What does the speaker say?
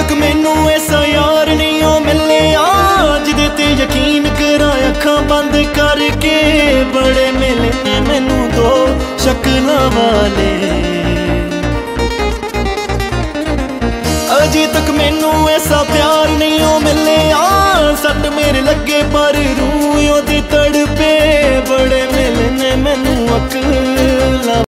तक मैनू ऐसा यार नहीं ओ मिलिया जिदे ते यकीन करा अखां बंद करके। बड़े मिले मैनू दो शक्लां वाले, अजे तक मैनू ऐसा